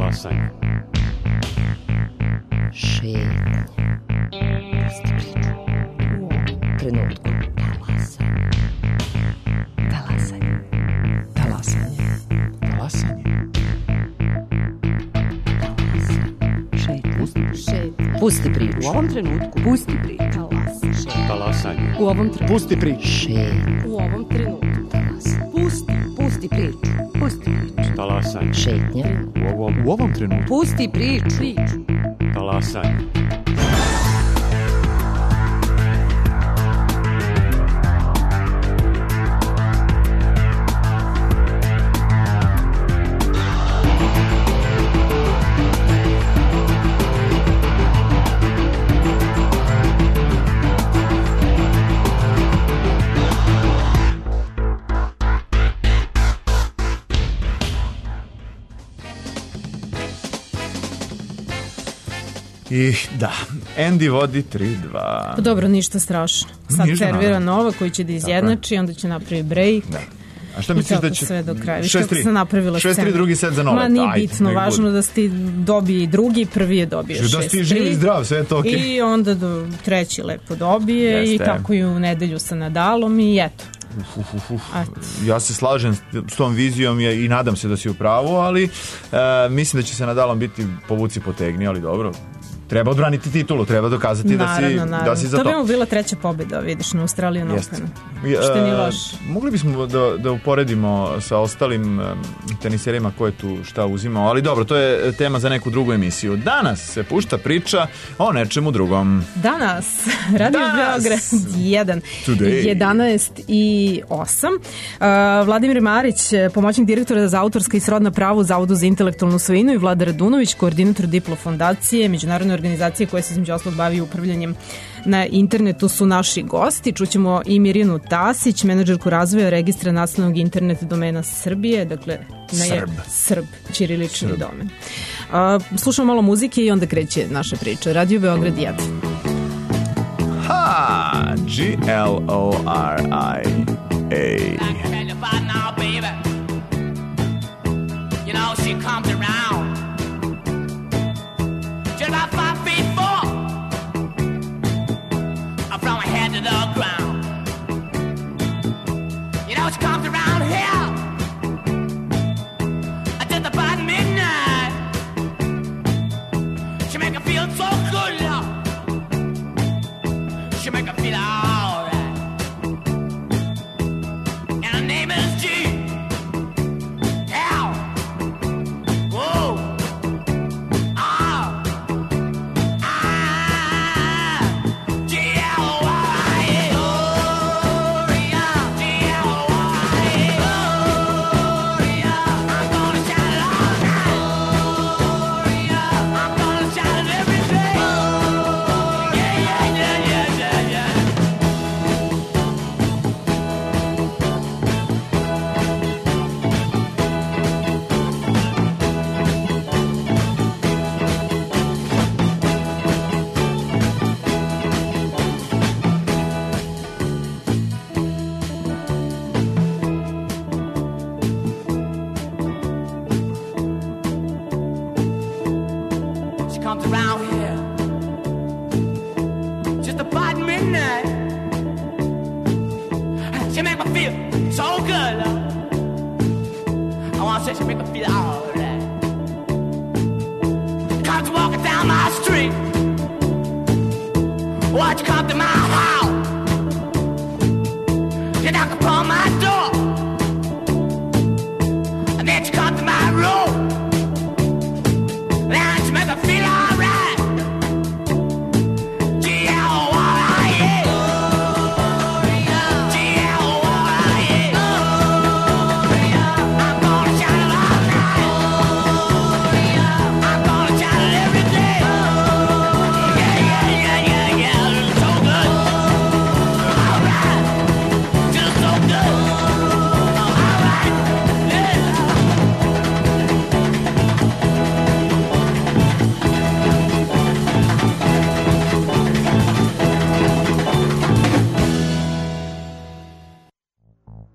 Talasanje. Šetnje. Pusti priču. U ovom trenutku. Talasanje. Talasanje. Talasanje. Šetnje. Pusti priču. U ovom trenutku. Pusti priču. Talasanje. U ovom trenutku. Pusti priču. Šetnje. U ovom trenutku. Pusti priču. Pusti priču. Talasanje. Šetnje. U ovom trenutku. Pusti priču. Talasanje. I da, Andy vodi 3-2. Dobro, ništa strašno. Sad Ništa, servira naravno. Nova koji će da izjednači, onda će napravi break. Da. A šta misliš da će... sve do kraja. Viš kako 6-3. sam napravila 6-3 scenu. drugi set za Nova. Ma nije bitno, važno da si dobije i drugi, prvi je dobio 6-3. Da si živ i zdrav, sve je to okej. I onda treći lepo dobije i tako i u nedelju sa Nadalom i eto. Ja se slažem s tom vizijom i nadam se da si u pravu, ali mislim da će se Nadalom biti povuci potegni, ali dobro. Treba odbraniti titulu, treba dokazati da si za to. To bi mu bila treća pobjeda, vidiš, na Australijan Openu. Što nije loše. Mogli bismo da uporedimo sa ostalim teniserima ko je tu šta uzimao, ali dobro, to je tema za neku drugu emisiju. Danas se pušta priča o nečemu drugom. Danas, Radio Beograd 1, 11:08. Vladimir Marić, pomoćnik direktora za autorska i srodna prava u Zavodu za intelektualnu svojinu, i Vlada Radunović, koordinator Diplo fondacije, međunarodne organizacije koje se između ostalog bavi upravljanjem na internetu, su naši gosti. Čućemo i Mirjanu Tasić, menadžerku razvoja registra nacionalnog internet domena Srbije, dakle Srb, ćirilični domen. Slušamo malo muzike i onda kreće naša priča. Radio Beograd 1. Ha, Glori-A. You know, she comes around just about 5 feet 4 from her head to the ground. You know, she comes around here just about midnight. She make her feel so good, love. She make her feel alright. And her name is G.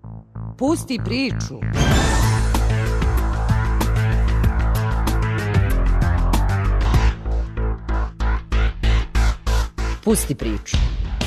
Pusti priču. Pusti priču.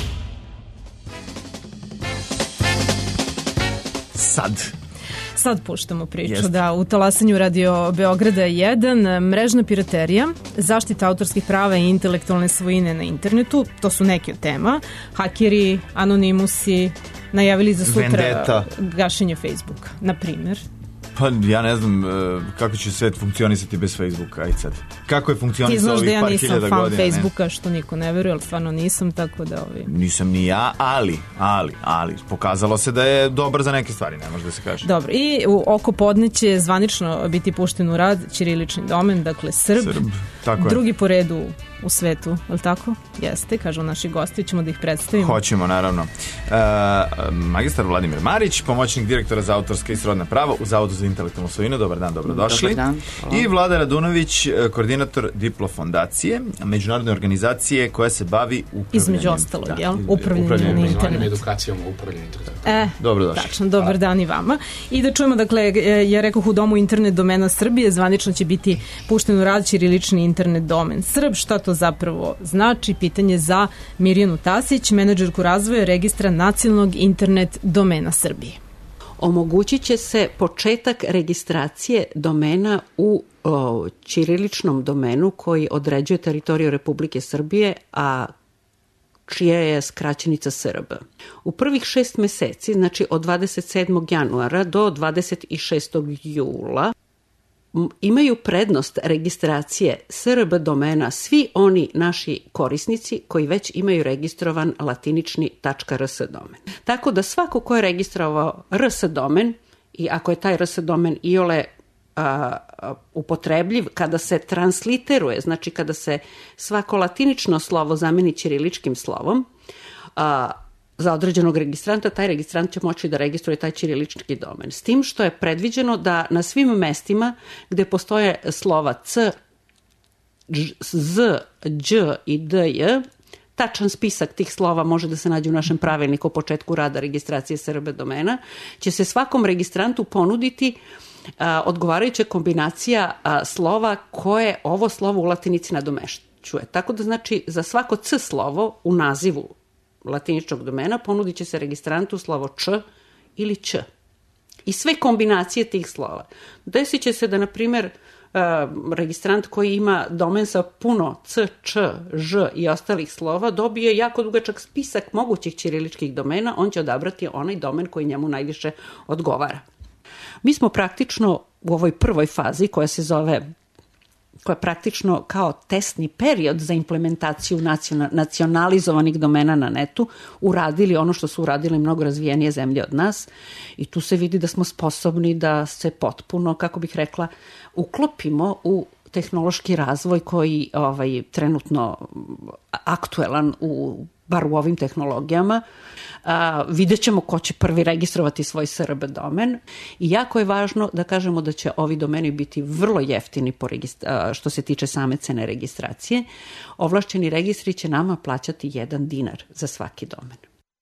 Sad puštamo priču. Jeste. Da, u talasanju Radio Beograda 1, mrežna piraterija, zaštita autorskih prava i intelektualne svojine na internetu, to su neke od tema. Hakeri, anonimusi, najavili za sutra Vendetta. gašenje Facebooka, na primjer. Pa ja ne znam kako će svet funkcionisati bez Facebooka, aj sad. Kako je Ti funkcionisao znaš da ovih ja par nisam hiljada fan godina? Ne? Facebooka, što niko ne veruje, ali stvarno nisam, tako da... Nisam ni ja, ali pokazalo se da je dobar za neke stvari, ne može da se kaže. Dobro, i oko podne će zvanično biti pušten u rad ćirilični domen, dakle Srb, tako je. drugi po redu u svetu, je li tako? Jeste, kažu naši gosti, ćemo da ih predstavimo. Hoćemo, naravno. Magistar Vladimir Marić, pomoćnik direktora za autorska i srodna prava u Zavodu za intelektualnu svojinu. Dobar dan, dobrodošli. Dobar dan. Hvala. I Vlada Radunović, koordinator Diplo fondacije, međunarodne organizacije koja se bavi upravljanjem. Između ostalog, jel? Upravljanjem na internetu. Edukacijom o upravljanju internetom. Dobrodošli. Tačno, dobar dan i vama. I da čujemo, dakle, ja rekoh u Domu internet domena Srbije, zvanično će biti pušten u rad ćirilični internet domen Srb. Šta to zapravo znači? Pitanje za Mirjanu Tasić, menadžerku razvoja registra nacionalnog internet domena Srbije. Omogućit će se početak registracije domena u ćiriličnom domenu koji određuje teritoriju Republike Srbije, a čija je skraćenica SRB. U prvih 6 meseci, znači od 27. januara do 26. jula, imaju prednost registracije SRB domena svi oni naši korisnici koji već imaju registrovan latinični .rs domen. Tako da svako ko je registrovao RS domen i ako je taj RS domen iole upotrebljiv, kada se transliteruje, znači kada se svako latinično slovo zameni ćiriličkim slovom, za određenog registranta, taj registrant će moći da registruje taj ćirilički domen. S tim što je predviđeno da na svim mestima gde postoje slova C, Z, Đ i DJ, tačan spisak tih slova može da se nađe u našem pravilniku o početku rada registracije SRB domena, će se svakom registrantu ponuditi odgovarajuća kombinacija slova koje ovo slovo u latinici nadomešćuje. Tako da znači za svako C slovo u nazivu latiničnog domena ponudit će se registrantu slovo Č ili Ć. I sve kombinacije tih slova. Desit će se da, na primjer, registrant koji ima domen sa puno C, Č, Ž i ostalih slova dobije jako dugačak spisak mogućih ćiriličkih domena, on će odabrati onaj domen koji njemu najviše odgovara. Mi smo praktično u ovoj prvoj fazi koja se zove, koja je praktično kao testni period za implementaciju nacionalizovanih domena na netu, uradili ono što su uradili mnogo razvijenije zemlje od nas i tu se vidi da smo sposobni da se potpuno, kako bih rekla, uklopimo u tehnološki razvoj koji trenutno aktuelan bar u ovim tehnologijama. Vidjet ćemo ko će prvi registrovati svoj SRB domen i jako je važno da kažemo da će ovi domeni biti vrlo jeftini što se tiče same cene registracije. Ovlašćeni registri će nama plaćati 1 dinar za svaki domen.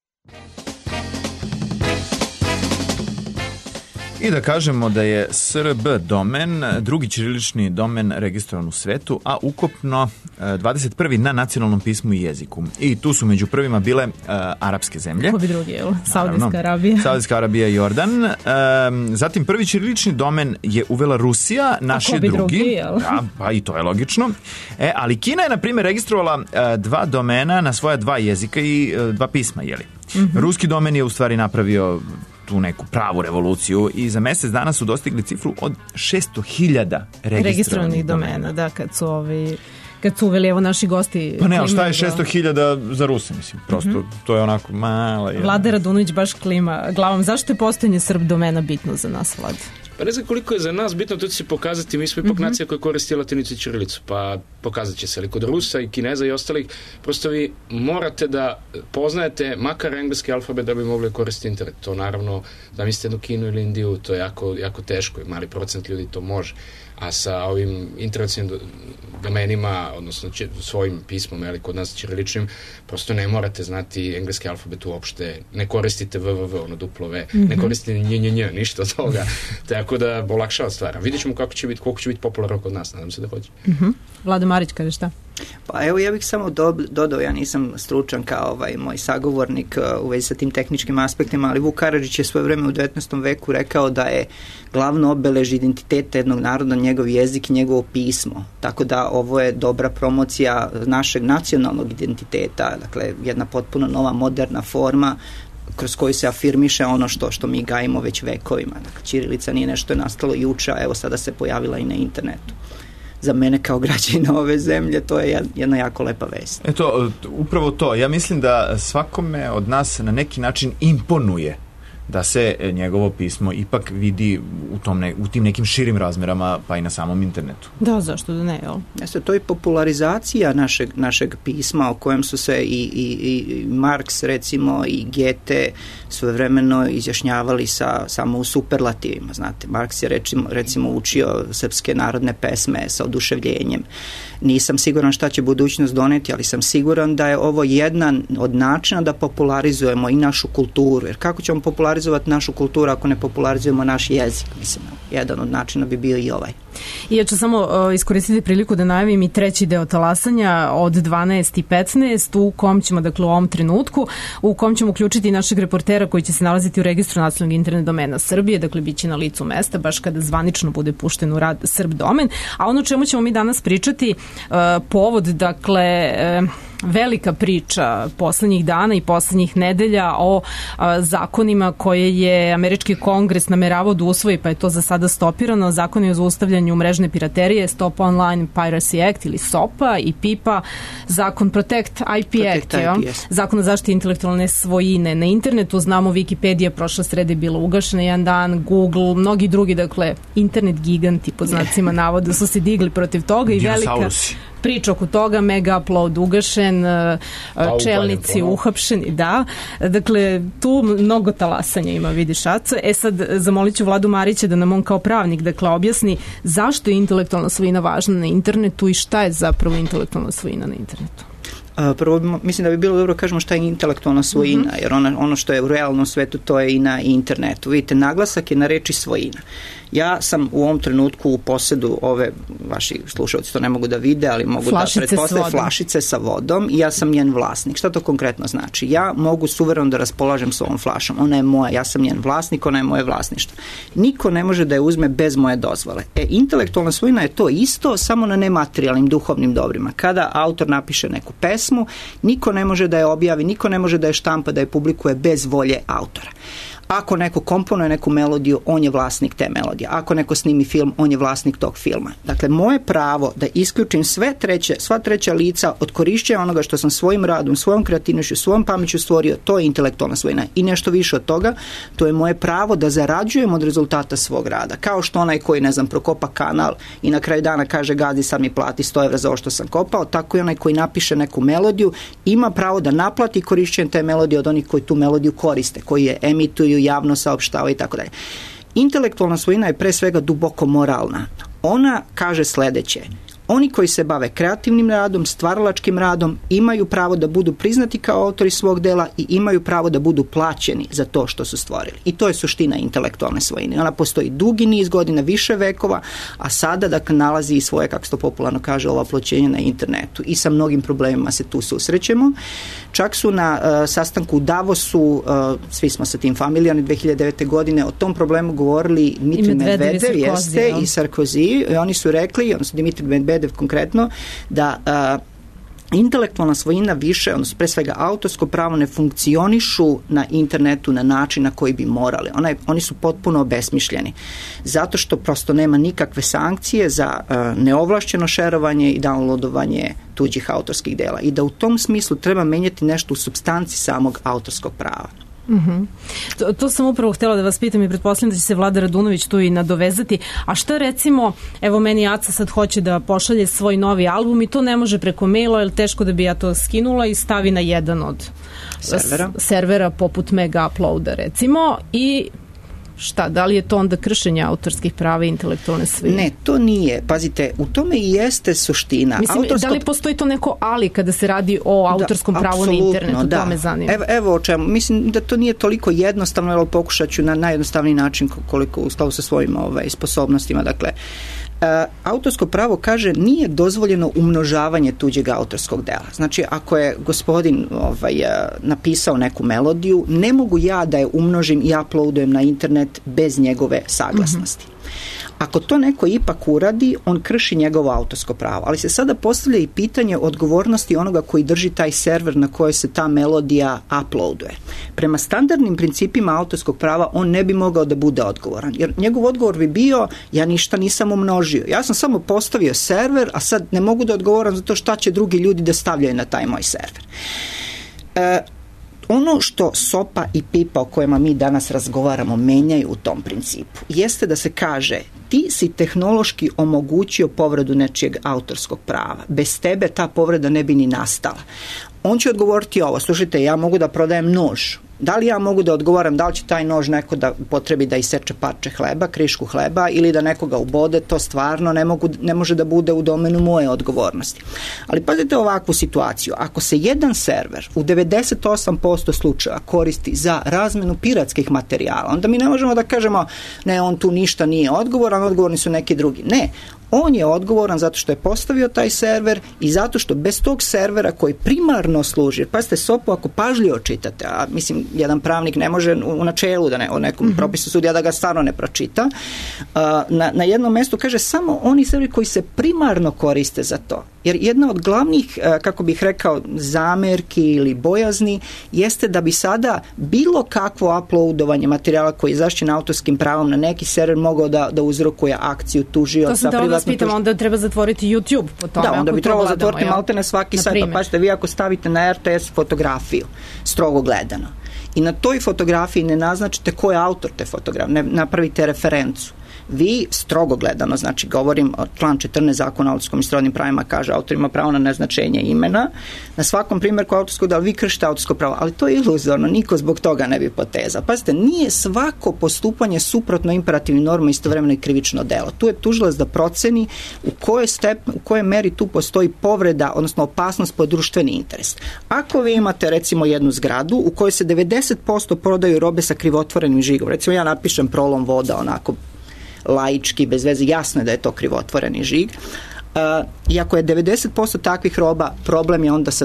I da kažemo da je SRB domen drugi ćirilični domen registrovan u svetu, a ukupno 21. na nacionalnom pismu i jeziku. I tu su među prvima bile arapske zemlje. Ko bi drugi, jel? Saudijska Arabija. Saudijska Arabija i Jordan. Zatim prvi ćirilični domen je uvela Rusija, naš je drugi. Jel? Ja, pa i to je logično. Ali Kina je, na primjer, registrovala 2 domena na svoja 2 jezika i 2 pisma, jeli? Mm-hmm. Ruski domen je u stvari napravio tu neku pravu revoluciju i za mesec dana su dostigli cifru od 600.000 registrovanih domena. Da, kad su uveli, evo naši gosti. Pa ne, ali šta je 600.000 za Ruse, mislim, prosto to je onako mala. Vlada Radunović baš klima glavom. Zašto je postojanje Srb domena bitno za nas, Vlada? Pa ne znam koliko je za nas bitno, to će se pokazati, mi smo ipak nacija koja koristi latinicu i ćirilicu, pa pokazat će se, ali kod Rusa i Kineza i ostalih, prosto vi morate da poznajete makar engleski alfabet da bi mogli koristiti internet. To naravno, da mislite jednu Kinu ili Indiju, to je jako, jako teško i mali procent ljudi to može. A sa ovim internacionalnim domenima, odnosno svojim pismom, ali kod nas ćiriličnim, prosto ne morate znati engleski alfabet uopšte, ne koristite www, ono duplo v, ne koristite nj, ništa od toga, tako da olakšava stvar. Vidjet ćemo koliko će biti popularno kod nas, nadam se da hoće. Vlada Marić, kaže šta? Pa evo ja bih samo dodao, ja nisam stručan kao moj sagovornik u vezi sa tim tehničkim aspektima, ali Vuk Karadžić je svoje vreme u 19. veku rekao da je glavno obeležje identiteta jednog naroda njegov jezik i njegovo pismo. Tako da ovo je dobra promocija našeg nacionalnog identiteta, dakle jedna potpuno nova moderna forma kroz koju se afirmiše ono što mi gajimo već vekovima. Dakle, ćirilica nije nešto je nastalo juče, a evo sada se pojavila i na internetu. Za mene kao građanina ove zemlje to je jedna jako lepa vest. Eto, upravo to. Ja mislim da svakome od nas na neki način imponuje da se njegovo pismo ipak vidi u tim nekim širim razmerama, pa i na samom internetu. Da, zašto da ne, jel? Jeste, to je popularizacija našeg pisma o kojem su se i Marks, recimo, i Goethe svojevremeno izjašnjavali samo u superlativima, znate. Marks je recimo učio srpske narodne pesme sa oduševljenjem. Nisam siguran šta će budućnost doneti, ali sam siguran da je ovo jedan od načina da popularizujemo i našu kulturu, jer kako ćemo popularizovati našu kulturu ako ne popularizujemo naš jezik? Mislim, jedan od načina bi bio i ovaj. I ja ću samo iskoristiti priliku da najavim i treći deo talasanja od 12:15 u kom ćemo, dakle u ovom trenutku, u kom ćemo uključiti našeg reportera koji će se nalaziti u registru nacionalnog internet domena Srbije, dakle biće na licu mesta baš kada zvanično bude pušten u rad Srb domen, a ono čemu ćemo mi danas pričati, povod, dakle, velika priča poslednjih dana i poslednjih nedelja o zakonima koje je američki kongres nameravao da usvoji, pa je to za sada stopirano. Zakon je o zaustavljanju mrežne piraterije, Stop Online Piracy Act ili SOPA i PIPA, zakon Protect IP Act, zakon o zaštiti intelektualne svojine na internetu. Znamo, Wikipedia prošle srede je bila ugašena jedan dan, Google, mnogi drugi, dakle, internet giganti pod znacima navoda su se digli protiv toga i velika priča oko toga, mega upload ugašen, čelnici uhapšeni, da. Dakle, tu mnogo talasanja ima, vidiš, Aco. Sad, zamolit ću Vladu Marića da nam on kao pravnik, dakle, objasni zašto je intelektualna svojina važna na internetu i šta je zapravo intelektualna svojina na internetu. Prvo, mislim da bi bilo dobro kažemo šta je intelektualna svojina, jer ono što je u realnom svetu, to je i na internetu. Vidite, naglasak je na reči svojina. Ja sam u ovom trenutku u posedu ove, vaši slušalci to ne mogu da vide, ali mogu flašice da pretpostavim, flašice sa vodom i ja sam njen vlasnik. Šta to konkretno znači? Ja mogu suvereno da raspolažem s ovom flašom. Ona je moja, ja sam njen vlasnik, ona je moje vlasništvo. Niko ne može da je uzme bez moje dozvole. Intelektualna svojina je to isto, samo na nematerijalnim duhovnim dobrima. Kada autor napiše neku pesmu, niko ne može da je objavi, niko ne može da je štampa, da je publikuje bez volje autora. Ako neko komponuje neku melodiju, on je vlasnik te melodije. Ako neko snimi film, on je vlasnik tog filma. Dakle, moje pravo da isključim sva treća lica od korišćenja onoga što sam svojim radom, svojom kreativnošću, svojom pameću stvorio, to je intelektualna svojina. I nešto više od toga, to je moje pravo da zarađujem od rezultata svog rada. Kao što onaj koji, ne znam, prokopa kanal i na kraju dana kaže gazdi sad mi plati 100 evra za ovo što sam kopao, tako i onaj koji napiše neku melodiju ima pravo da naplati korišćenje te melodije od onih koji tu melodiju koriste, koji je emituju, javno saopštava i tako dalje. Intelektualna svojina je pre svega duboko moralna. Ona kaže sledeće: oni koji se bave kreativnim radom, stvaralačkim radom, imaju pravo da budu priznati kao autori svog dela i imaju pravo da budu plaćeni za to što su stvorili. I to je suština intelektualne svojine. Ona postoji dugi niz godina, više vekova, a sada, dakle, nalazi i svoje, kako se to popularno kaže, ovaploćenje na internetu. I sa mnogim problemima se tu susrećemo. Čak su na sastanku u Davosu, svi smo sa tim familijarni, 2009. godine, o tom problemu govorili Dmitri Medvedev, jeste, i Sarkozy. I oni su rekli, odnosno Dmitri Medvedev konkretno, da intelektualna svojina više, odnosno pre svega autorsko pravo, ne funkcionišu na internetu na način na koji bi morali. Oni su potpuno obesmišljeni. Zato što prosto nema nikakve sankcije za neovlašćeno šerovanje i downloadovanje tuđih autorskih dela. I da u tom smislu treba menjati nešto u supstanci samog autorskog prava. To sam upravo htjela da vas pitam i pretpostavljam da će se Vlada Radunović tu i nadovezati. A šta recimo, evo meni Aca sad hoće da pošalje svoj novi album i to ne može preko maila, jer teško da bi ja to skinula i stavi na jedan od servera poput Mega Uploada recimo i šta, da li je to onda kršenje autorskih prava i intelektualne svojine? Ne, to nije. Pazite, u tome i jeste suština. Mislim, da li postoji to neko ali kada se radi o autorskom pravu na internetu? To me zanima. Evo o čemu. Mislim da to nije toliko jednostavno, ali pokušat ću na najjednostavniji način koliko u skladu sa svojim sposobnostima. Dakle, Autorsko pravo kaže nije dozvoljeno umnožavanje tuđeg autorskog dela. Znači, ako je gospodin napisao neku melodiju, ne mogu ja da je umnožim i uploadujem na internet bez njegove saglasnosti. Ako to neko ipak uradi, on krši njegovo autorsko pravo. Ali se sada postavlja i pitanje odgovornosti onoga koji drži taj server na kojoj se ta melodija uploaduje. Prema standardnim principima autorskog prava on ne bi mogao da bude odgovoran. Jer njegov odgovor bi bio, ja ništa nisam umnožio. Ja sam samo postavio server, a sad ne mogu da odgovoram za to šta će drugi ljudi da stavljaju na taj moj server. Ono što SOPA i PIPA o kojima mi danas razgovaramo menjaju u tom principu jeste da se kaže ti si tehnološki omogućio povredu nečijeg autorskog prava. Bez tebe ta povreda ne bi ni nastala. On će odgovoriti ovo, slušajte, ja mogu da prodajem nož. Da li ja mogu da odgovaram da li će taj nož neko da potrebi da iseče parče hleba, krišku hleba ili da nekoga ubode, to stvarno ne može da bude u domenu moje odgovornosti. Ali pazite ovakvu situaciju, ako se jedan server u 98% slučajeva koristi za razmenu piratskih materijala, onda mi ne možemo da kažemo ne, on tu ništa nije odgovoran, odgovorni su neki drugi. Ne, on je odgovoran zato što je postavio taj server i zato što bez tog servera koji primarno služi, pazite, SOPU ako pažljivo čitate, a mislim jedan pravnik ne može u načelu da o nekom propisu sudija da ga stvarno ne pročita, na jednom mjestu kaže samo oni serveri koji se primarno koriste za to. Jer jedna od glavnih, kako bih rekao, zamerki ili bojazni jeste da bi sada bilo kakvo uploadovanje materijala koji je zaštićen autorskim pravom na neki server mogao da uzrokuje akciju tužioca. To sam da vas pitam, onda treba zatvoriti YouTube po tome. Da, onda bi trebalo zatvoriti maltene svaki sajt. Pažite, vi ako stavite na RTS fotografiju, strogo gledano, i na toj fotografiji ne naznačite ko je autor te fotografije, ne napravite referencu. Vi, strogo gledano, znači govorim, član 14 Zakona o autorskom i srodnim pravima kaže autor ima pravo na neznačenje imena, na svakom primjerku autorskog dela vi kršite autorsko pravo, ali to je iluzorno, niko zbog toga ne bi potezao. Pazite, nije svako postupanje suprotno imperativnim normama istovremeno i krivično delo. Tu je tužilac da proceni u kojoj meri tu postoji povreda, odnosno opasnost po društveni interes. Ako vi imate recimo jednu zgradu u kojoj se 90% prodaju robe sa krivotvorenim žigom, recimo ja napišem Prolom voda onako laički, bez veze, jasno je da je to krivotvoreni žig. I ako je 90% takvih roba, problem je onda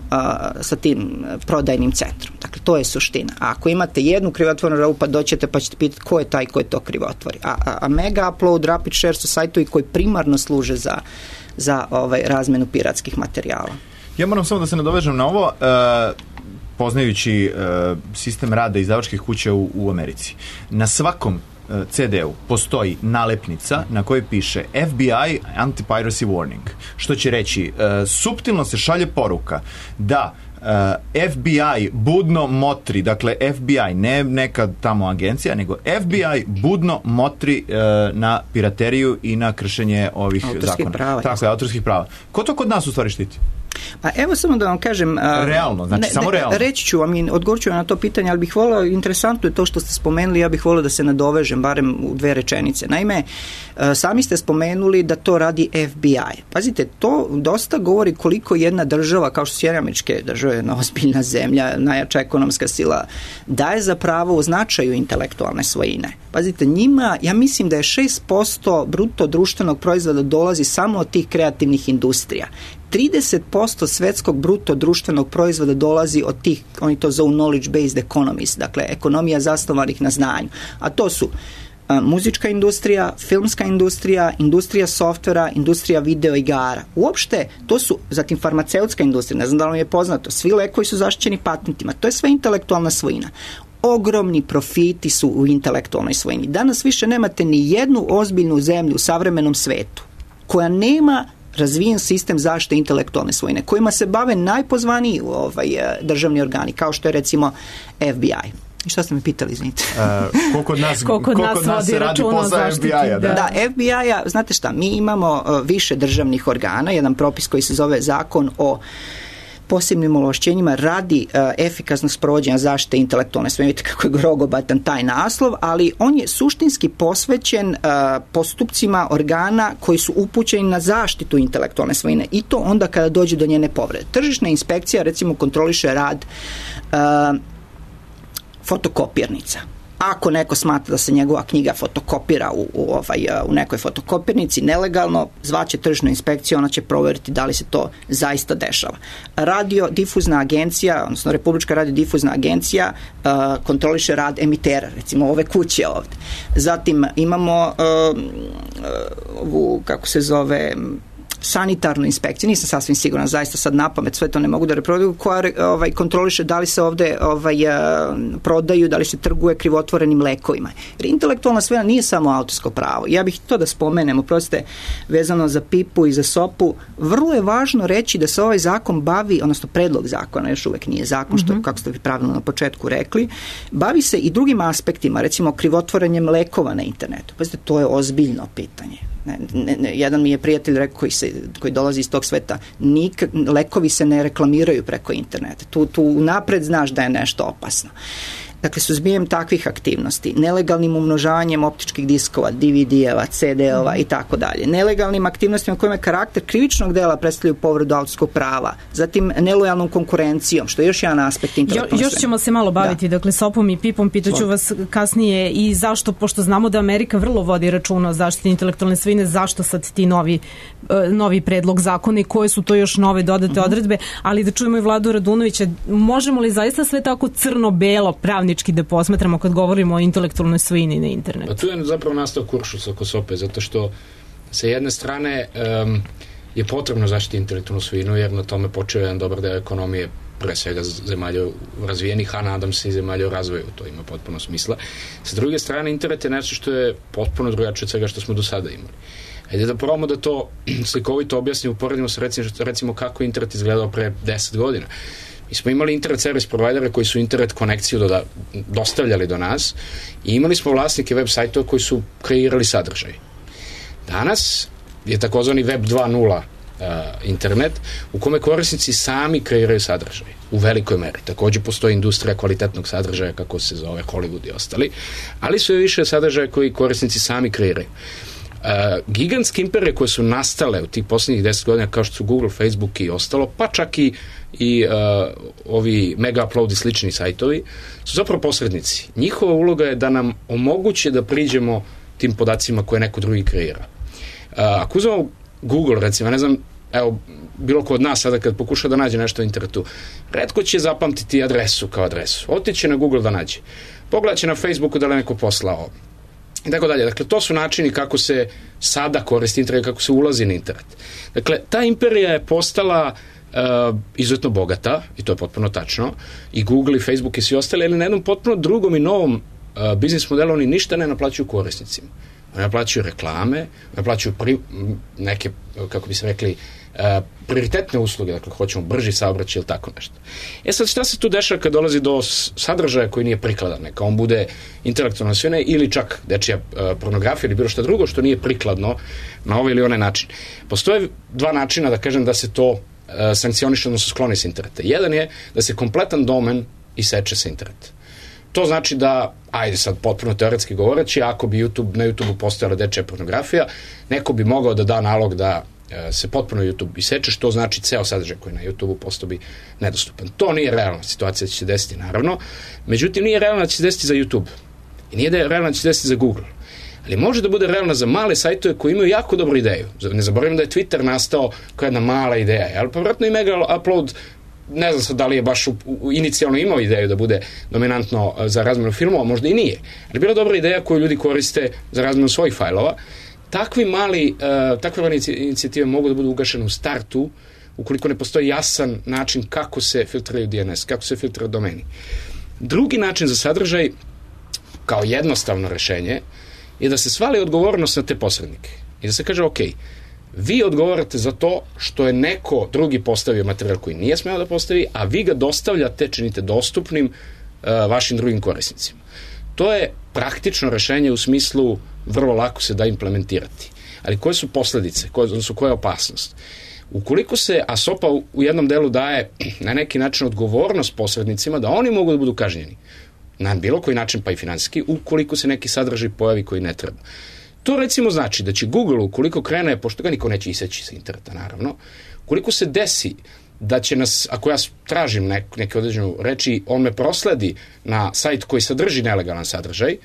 sa tim prodajnim centrom. Dakle, to je suština. A ako imate jednu krivotvorenu robu, pa doćete pa ćete pitati ko je taj koji to krivotvori. A mega upload, rapid share su sajtovi koji primarno služe za razmenu piratskih materijala. Ja moram samo da se nadovežem na ovo, poznajući sistem rada izdavačkih kuća u Americi. Na svakom CD-u postoji nalepnica na kojoj piše FBI Anti-Piracy Warning, što će reći suptilno se šalje poruka da FBI budno motri, dakle FBI, ne neka tamo agencija, nego FBI budno motri na pirateriju i na kršenje ovih zakona. Tako je, autorskih prava. Ko to kod nas u stvari štiti? Pa evo samo da vam kažem... Realno, znači samo realno. Reći ću vam i odgovorit ću na to pitanje, ali bih volio, interesantno je to što ste spomenuli, ja bih volio da se nadovežem, barem u 2 rečenice. Naime, sami ste spomenuli da to radi FBI. Pazite, to dosta govori koliko jedna država, kao što Sjedinjene Američke Države, jedna ozbiljna zemlja, najjača ekonomska sila, daje za pravo u značaju intelektualne svojine. Pazite, njima, ja mislim da je 6% bruto društvenog proizvoda dolazi samo od tih kreativnih industrija. 30% svetskog bruto društvenog proizvoda dolazi od tih, oni to zovu knowledge-based economies, dakle ekonomija zasnovanih na znanju. A to su muzička industrija, filmska industrija, industrija softvera, industrija video igara. Uopšte, to su, zatim farmaceutska industrija, ne znam da li vam je poznato, svi lekovi su zaštićeni patentima, to je sve intelektualna svojina. Ogromni profiti su u intelektualnoj svojini. Danas više nemate ni jednu ozbiljnu zemlju u savremenom svetu koja nema razvijen sistem zaštite intelektualne svojine, kojima se bave najpozvaniji državni organi, kao što je recimo FBI. I šta ste me pitali, izvinite? Koliko nas se radi posao FBI-a? Da, FBI-a, znate šta, mi imamo više državnih organa, jedan propis koji se zove Zakon o posebnim ovlašćenjima radi efikasnog sprovođenja zaštite intelektualne svojine. Vidite kako je grogobatan taj naslov, ali on je suštinski posvećen postupcima organa koji su upućeni na zaštitu intelektualne svojine i to onda kada dođe do njene povrede. Tržišna inspekcija recimo kontroliše rad fotokopirnica. Ako neko smatra da se njegova knjiga fotokopira u nekoj fotokopirnici nelegalno, zvaće tržišnu inspekciju, ona će proveriti da li se to zaista dešava. Radiodifuzna agencija, odnosno Republička radiodifuzna agencija kontroliše rad emitera, recimo ove kuće ovde. Zatim imamo kako se zove, sanitarnu inspekciju, nisam sasvim siguran, zaista sad napamet, sve to ne mogu da reprodukujem, koja kontroliše da li se ovde prodaju, da li se trguje krivotvorenim lekovima. Jer intelektualna svojina nije samo autorsko pravo. Ja bih to da spomenem, oprostite, vezano za Pipu i za Sopu, vrlo je važno reći da se ovaj zakon bavi, odnosno predlog zakona, još uvek nije zakon, što, kako ste vi pravilno na početku rekli, bavi se i drugim aspektima, recimo krivotvorenjem lekova na internetu. Pazite, to je ozbiljno pitanje. Jedan mi je prijatelj rekao koji dolazi iz tog sveta, lekovi se ne reklamiraju preko interneta. Tu napred znaš da je nešto opasno. Dakle, suzbijem takvih aktivnosti, nelegalnim umnožavanjem optičkih diskova, DVD-eva, CD-ova i tako dalje, nelegalnim aktivnostima kojima karakter krivičnog dela predstavljaju povredu autorskog prava, zatim nelojalnom konkurencijom, što je još jedan aspekt intelektualne Još ćemo se malo baviti, dakle, Sopom i Pipom, pitaću vas kasnije i zašto, pošto znamo da Amerika vrlo vodi računa o zaštiti intelektualne svojine, zašto sad ti novi predlog zakona i koje su to još nove dodate odredbe, ali da čujemo i Vladu Radunovića, možemo li zaista sve tako crno-belo pravnički da posmatramo kad govorimo o intelektualnoj svojini na internetu? Pa tu je zapravo nastao kuršus oko Sope, zato što sa jedne strane je potrebno zaštiti intelektualnu svojinu, jer na tome počeo jedan dobar deo ekonomije, pre svega zemalja razvijenih, a nadam se i zemalja u razvoju, to ima potpuno smisla. Sa druge strane, internet je nešto što je potpuno drugačije od svega što smo do sada imali. Ajde da probamo da to slikovito objasnimo, uporedimo se recimo kako internet izgledao pre 10 godina. Mi smo imali internet servis provajdere koji su internet konekciju dostavljali do nas i imali smo vlasnike web sajtova koji su kreirali sadržaj. Danas je takozvani web 2.0 internet u kome korisnici sami kreiraju sadržaj u velikoj meri. Takođe postoji industrija kvalitetnog sadržaja, kako se zove Hollywood i ostali, ali su više sadržaja koji korisnici sami kreiraju. Gigantske imperije koje su nastale u tih poslednjih 10 godina, kao što su Google, Facebook i ostalo, pa čak i ovi mega upload i slični sajtovi, su zapravo posrednici. Njihova uloga je da nam omoguće da priđemo tim podacima koje neko drugi kreira. Ako uzmemo Google, recimo, ne znam, evo, bilo ko od nas sada kad pokuša da nađe nešto u internetu, retko će zapamtiti adresu kao adresu. Otiće na Google da nađe. Pogledat će na Facebooku da li neko poslao. I tako dalje. Dakle, to su načini kako se sada koristi internet, kako se ulazi na internet. Dakle, ta imperija je postala izuzetno bogata, i to je potpuno tačno, i Google i Facebook i svi ostali, ali na jednom potpuno drugom i novom biznis modelu oni ništa ne naplaćuju korisnicima. Oni naplaćuju reklame, naplaćuju neke, kako bi se rekli, prioritetne usluge, dakle, hoćemo brži saobraćaj ili tako nešto. Sad, šta se tu dešava kad dolazi do sadržaja koji nije prikladan, neka on bude intelektualna svojina ili čak dečija pornografija ili bilo šta drugo što nije prikladno na ovaj ili onaj način. Postoje dva načina, da kažem, da se to sankcioniše, odnosno skloni sa interneta. Jedan je da se kompletan domen iseče sa interneta. To znači da, ajde sad potpuno teoretski govoreći, ako bi na YouTube-u postojala dečija pornografija, neko bi mogao da da nalog da se potpuno YouTube iseče, što znači ceo sadržaj koji na YouTube-u postao bi nedostupan. To nije realna situacija da će se desiti, naravno. Međutim, nije realna da će se desiti za YouTube. I nije da je realna da će se desiti za Google. Ali može da bude realna za male sajtove koji imaju jako dobru ideju. Ne zaboravim da je Twitter nastao kao jedna mala ideja, ali pa vratno i mega upload, ne znam sad da li je baš inicijalno imao ideju da bude dominantno za razmenu filmova, možda i nije. Ali bila dobra ideja koju ljudi koriste za razmenu svojih fajlova. Takve male inicijative mogu da budu ugašene u startu ukoliko ne postoji jasan način kako se filtraju DNS, kako se filtraju domeni. Drugi način za sadržaj, kao jednostavno rešenje, je da se svali odgovornost na te posrednike. I da se kaže, ok, vi odgovarate za to što je neko drugi postavio materijal koji nije smeo da postavi, a vi ga dostavljate, činite dostupnim vašim drugim korisnicima. To je praktično rešenje u smislu vrlo lako se da implementirati. Ali koje su posledice, odnosno koja je opasnost? Ukoliko se ASOPA u jednom delu daje na neki način odgovornost posrednicima da oni mogu da budu kažnjeni na bilo koji način, pa i finansijski, ukoliko se neki sadržaj pojavi koji ne treba. To recimo znači da će Google, ukoliko krene, pošto ga niko neće iseći sa interneta, naravno, ukoliko se desi da će nas, ako ja tražim neke određenu reči, on me prosledi na sajt koji sadrži nelegalan sadržaj,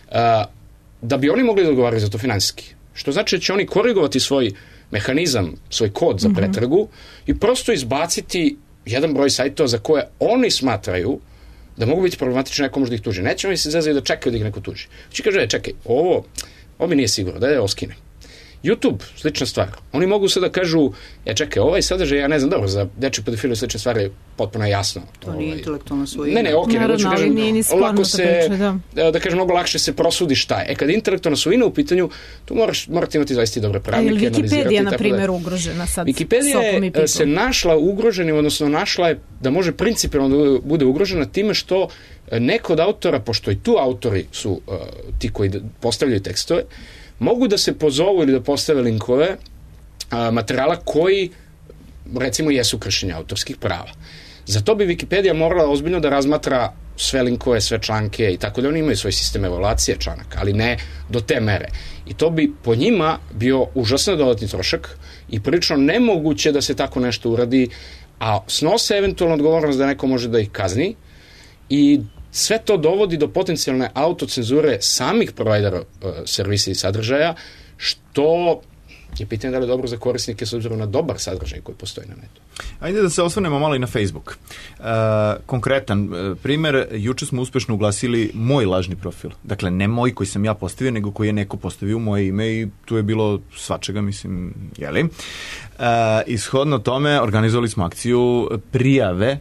da bi oni mogli da odgovaraju za to finansijski. Što znači da će oni korigovati svoj mehanizam, svoj kod za pretragu i prosto izbaciti jedan broj sajtova za koje oni smatraju da mogu biti problematični, neko može da ih tuži. Neće oni se zazvati da čekaju da ih neko tuži. Znači kaže, čekaj, ovo mi nije sigurno, da je ovo skinem. YouTube, slična stvar. Oni mogu sada da kažu, čekaj, ovaj sadržaj, ja ne znam, dobro, za dečju pedofiliju slične stvari je potpuno jasno. To nije intelektualna svojina. Ne, okej, nego ću kažem, lako se, da kažem, mnogo lakše se prosudi šta je. Kad je intelektualna svojina u pitanju, tu morate imati zaista i dobre pravnike, analizirati. Wikipedia, na primjer, ugrožena sad. Wikipedia se našla ugroženim, odnosno našla je da može principijalno da bude ugrožena time što neko od autora, pošto i tu autori su ti koji postavljaju tekstove, mogu da se pozovu ili da postave linkove materijala koji, recimo, jesu kršenja autorskih prava. Za to bi Wikipedia morala ozbiljno da razmatra sve linkove, sve članke i tako da oni imaju svoj sistem evaluacije članaka, ali ne do te mere. I to bi po njima bio užasno dodatni trošak i prilično nemoguće da se tako nešto uradi, a snose eventualno odgovornost da neko može da ih kazni i sve to dovodi do potencijalne autocenzure samih provajdera servisa i sadržaja, što je pitanje da li je dobro za korisnike s obzirom na dobar sadržaj koji postoji na netu. Ajde da se osvrnemo malo i na Facebook. Konkretan primer, juče smo uspešno uglasili moj lažni profil. Dakle, ne moj koji sam ja postavio, nego koji je neko postavio u moje ime i tu je bilo svačega, mislim, jeli. Ishodno tome organizovali smo akciju prijave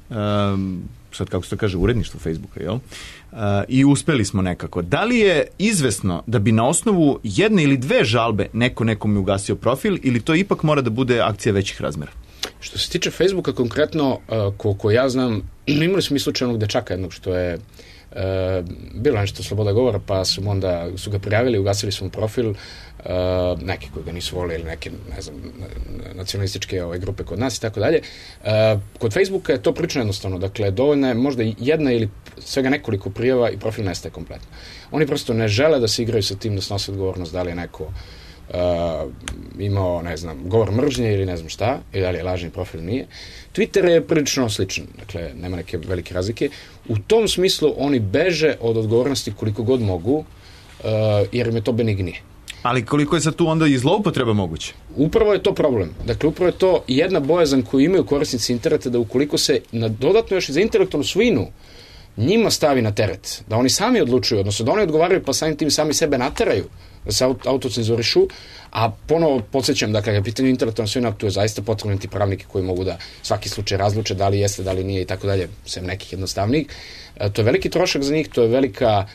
sad kako se to kaže, uredništvo Facebooka, jel? I uspeli smo nekako. Da li je izvesno da bi na osnovu jedne ili dve žalbe neko nekom ugasio profil ili to ipak mora da bude akcija većih razmera? Što se tiče Facebooka konkretno, koliko ja znam, imali smo i slučajnog dečaka jednog što je bilo nešto sloboda govora, pa su ga prijavili, ugasili smo profil, neki koji ga nisu volili, neke, ne znam, nacionalističke grupe kod nas i tako dalje. Kod Facebooka je to prilično jednostavno, dakle, dovoljna je možda jedna ili svega nekoliko prijava i profil nestaje kompletno. Oni prosto ne žele da se igraju sa tim, da snose odgovornost, da li je neko imao, ne znam, govor mržnje ili ne znam šta, i da li je lažni profil, nije. Twitter je prilično sličan, dakle, nema neke velike razlike. U tom smislu oni beže od odgovornosti koliko god mogu, jer im je to benignije. Ali koliko je sad tu onda i zloupotreba moguće? Upravo je to problem. Dakle, upravo je to jedna bojazan koju imaju korisnici interneta, da ukoliko se dodatno još i za intelektualnu svojinu njima stavi na teret, da oni sami odlučuju, odnosno da oni odgovaraju pa samim tim sami sebe nateraju, da se autocenzurišu, a ponovo podsjećam, dakle, kada je pitanje intelektualna svojina, tu je zaista potrebno ti pravnike koji mogu da svaki slučaj razluče da li jeste, da li nije i tako dalje, sem nekih jednostavnih. To je veliki trošak za njih, to je velika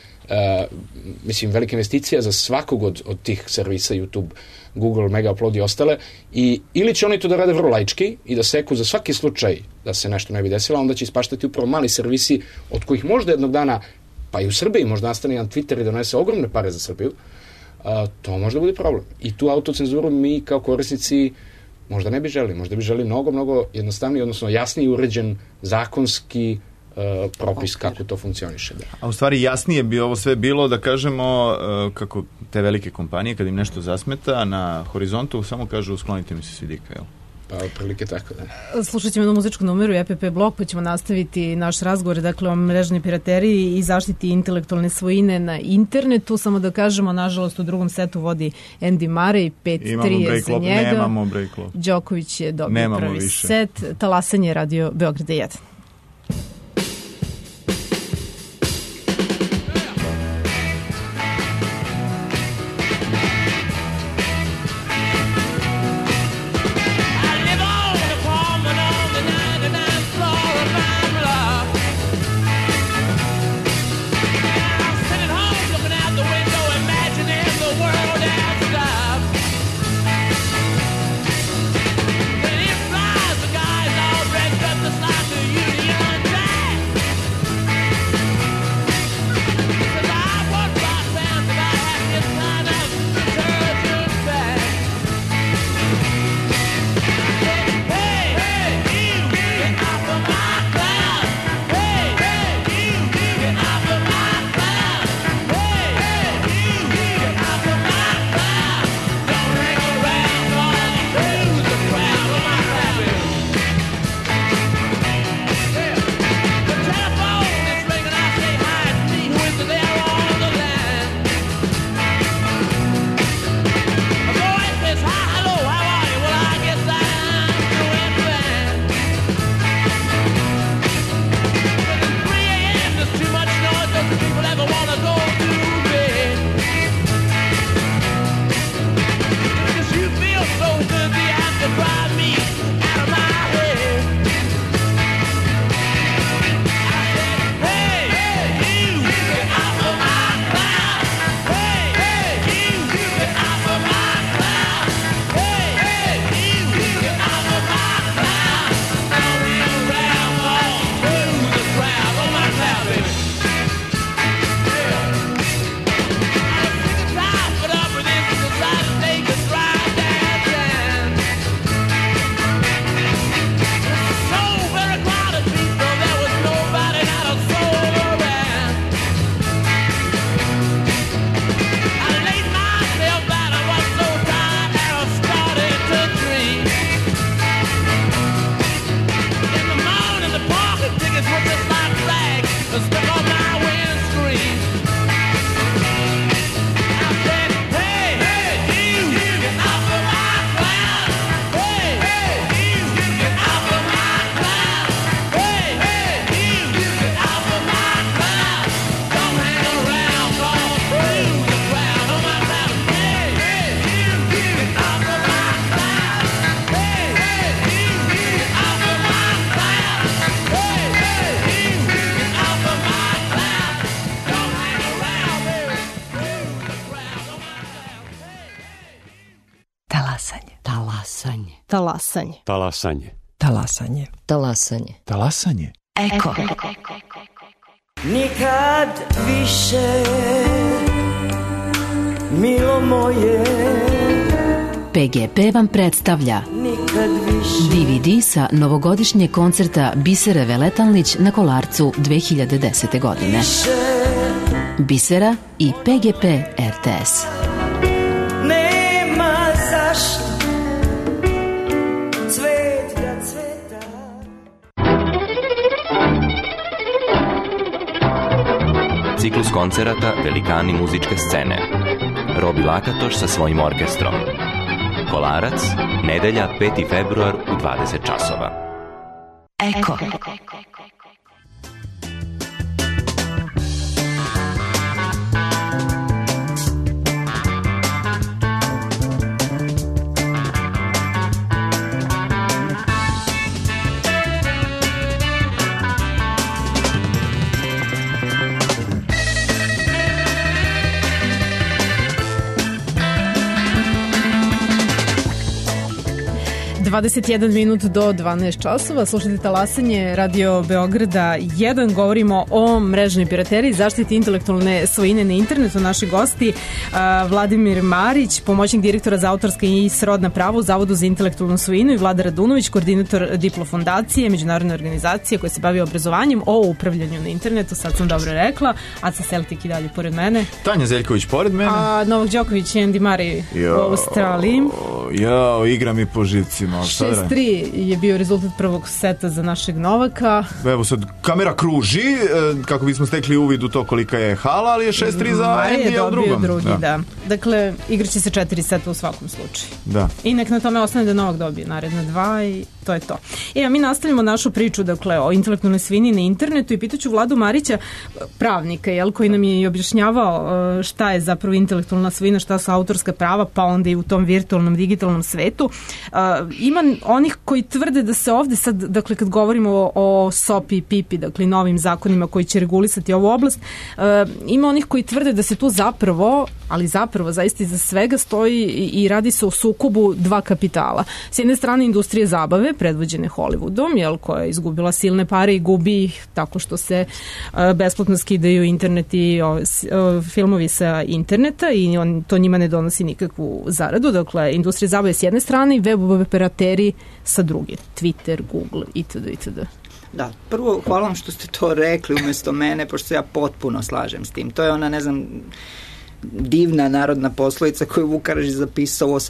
investicija za svakog od tih servisa, YouTube, Google, Megaupload i ostale, i ili će oni to da rade vrlo laički i da seku za svaki slučaj da se nešto ne bi desilo, onda će ispaštati upravo mali servisi od kojih možda jednog dana, pa i u Srbiji možda nastane jedan Twitter i donese ogromne pare za Srbiju, to možda bude problem. I tu autocenzuru mi kao korisnici možda ne bi želi, možda bi želi mnogo jednostavniji, odnosno jasniji uređen zakonski propis kako to funkcioniše. Da. A u stvari jasnije bi ovo sve bilo, da kažemo, kako te velike kompanije kad im nešto zasmeta na horizontu samo kažu sklonite mi se s vidika, jel? Pa prilike tako, da. Slušat ćemo jednu muzičku numeru i EPP blog, pa ćemo nastaviti naš razgovor, dakle, o mrežnoj pirateriji i zaštiti intelektualne svojine na internetu. Samo da kažemo, nažalost, u drugom setu vodi Andy Murray, 5-3 je za njega. Nemamo break-lop. Đoković je dobio prvi set. Talasanje Radio Beograda 1. Guys all dressed up just like the Talasanje. Talasanje. Talasanje. Talasanje. Talasanje. Talasanje. Eko. Nikad više, milo moje, PGP vam predstavlja nikad više. DVD sa novogodišnjeg koncerta Bisere Veletalnić na Kolarcu 2010. godine. Bisera i PGP RTS. Nema zašto cvet da cveta. Ciklus koncerata Velikani muzičke scene. Robi Lakatoš sa svojim orkestrom. Kolarac, nedelja 5. februar u 20 časova. Eko. – 21 minut do 12 časova. Slušajte Talasanje, Radio Beograda 1. Govorimo o mrežnoj pirateriji, zaštiti intelektualne svojine na internetu. Naši gosti Vladimir Marić, pomoćnik direktora za autorska i srodna prava u Zavodu za intelektualnu svojinu, i Vlada Radunović, koordinator Diplo fondacije, međunarodne organizacije koja se bavi obrazovanjem o upravljanju na internetu. Sad sam dobro rekla. Aca Seltik i dalje pored mene. Tanja Zeljković pored mene. A Novak Đoković i Andy Murray u Australiji. Igra mi po živcima. 6-3 je bio rezultat prvog seta za našeg Novaka. Evo sad, kamera kruži, kako bismo stekli uvid u to kolika je hala, ali je 6-3 za Andy, u drugom. Da. Dakle, igraće se 4 seta u svakom slučaju. Da. I nek na tome ostane da Novak dobije naredna 2 i to je to. A mi nastavljamo našu priču, dakle, o intelektualnoj svojini na internetu i pitaću Vladu Marića, pravnika, koji nam je i objašnjavao šta je zapravo intelektualna svojina, šta su autorska prava, pa onda i u tom virtualnom, digitalnom svetu. Ima onih koji tvrde da se ovde sad, dakle, kad govorimo o SOP i PIP, dakle, novim zakonima koji će regulisati ovu oblast, ima onih koji tvrde da se tu zapravo, ali zapravo zaista iza svega stoji i radi se o sukobu dva kapitala. S jedne strane industrije zabave, predvođene Hollywoodom, koja je izgubila silne pare i gubi ih tako što se besplatno skidaju internet i filmovi sa interneta i to njima ne donosi nikakvu zaradu. Dakle, industrija zabave s jedne strane i web operateri sa druge. Twitter, Google, itd. Da, prvo hvala vam što ste to rekli umjesto mene, pošto se ja potpuno slažem s tim. To je ona, ne znam, divna narodna poslovica koju Vuk Karadžić zapisao u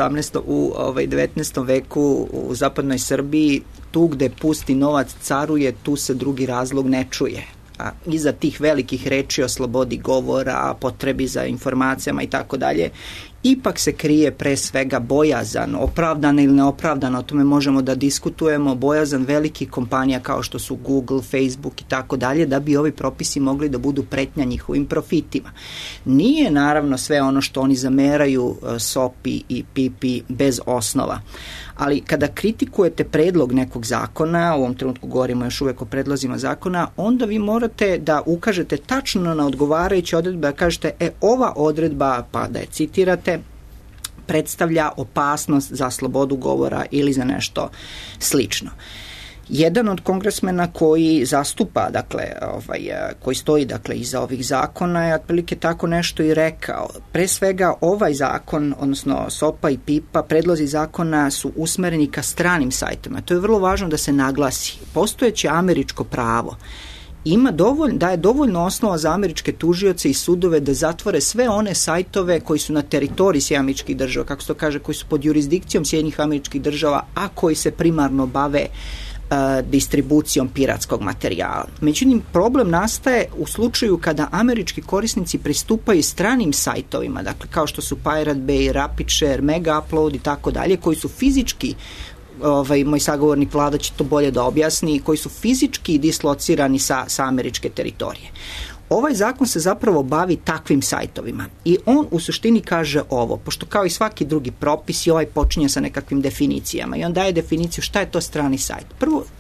19. veku u zapadnoj Srbiji: tu gde pusti novac caruje, tu se drugi razlog ne čuje. A iza tih velikih reči o slobodi govora, potrebi za informacijama i tako dalje, ipak se krije pre svega bojazan, opravdana ili neopravdana, o tome možemo da diskutujemo, bojazan velikih kompanija kao što su Google, Facebook i tako dalje, da bi ovi propisi mogli da budu pretnja njihovim profitima. Nije naravno sve ono što oni zameraju SOPI i PIPI bez osnova. Ali kada kritikujete predlog nekog zakona, u ovom trenutku govorimo još uvek o predlozima zakona, onda vi morate da ukažete tačno na odgovarajuće odredbe, da kažete, ova odredba, pa da je citirate, predstavlja opasnost za slobodu govora ili za nešto slično. Jedan od kongresmena koji zastupa, dakle, koji stoji, dakle, iza ovih zakona je otprilike tako nešto i rekao. Pre svega ovaj zakon, odnosno SOPA i PIPA, predlozi zakona su usmereni ka stranim sajtovima. To je vrlo važno da se naglasi. Postojeće američko pravo daje dovoljno osnova za američke tužioce i sudove da zatvore sve one sajtove koji su na teritoriji Sjedinjenih Američkih Država, kako se to kaže, koji su pod jurisdikcijom Sjedinjenih Američkih Država, a koji se primarno bave distribucijom piratskog materijala. Međutim, problem nastaje u slučaju kada američki korisnici pristupaju stranim sajtovima, dakle kao što su Pirate Bay, RapidShare, Mega Upload i tako dalje, koji su fizički, moj sagovornik Vlada će to bolje da objasni, koji su fizički dislocirani sa američke teritorije. Ovaj zakon se zapravo bavi takvim sajtovima i on u suštini kaže ovo, pošto kao i svaki drugi propis i ovaj počinje sa nekakvim definicijama i on daje definiciju šta je to strani sajt. Prvo,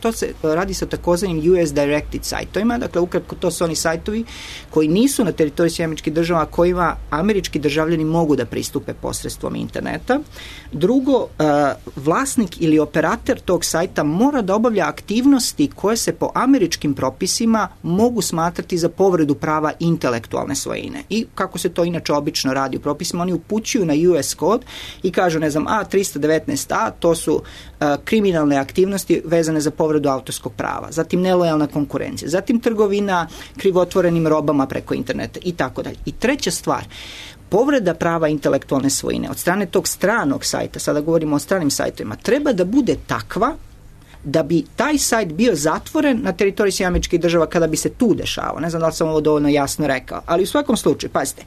radi se o takozvanim US directed sajtovima, dakle ukratko to su oni sajtovi koji nisu na teritoriji američkih država, kojima američki državljani mogu da pristupe posredstvom interneta. Drugo, vlasnik ili operator tog sajta mora da obavlja aktivnosti koje se po američkim propisima mogu smatrati za povredu prava intelektualne svojine. I kako se to inače obično radi u propisima, oni upućuju na US kod i kažu, ne znam, A319A, to su kriminalne aktivnosti vezane za povredu autorskog prava, zatim nelojalna konkurencija, zatim trgovina krivotvorenim robama preko interneta i tako dalje. I treća stvar, povreda prava intelektualne svojine od strane tog stranog sajta, sada govorimo o stranim sajtovima, treba da bude takva da bi taj sajt bio zatvoren na teritoriji Sjedinjenih Američkih Država kada bi se tu dešavao. Ne znam da li sam ovo dovoljno jasno rekao, ali u svakom slučaju, pazite,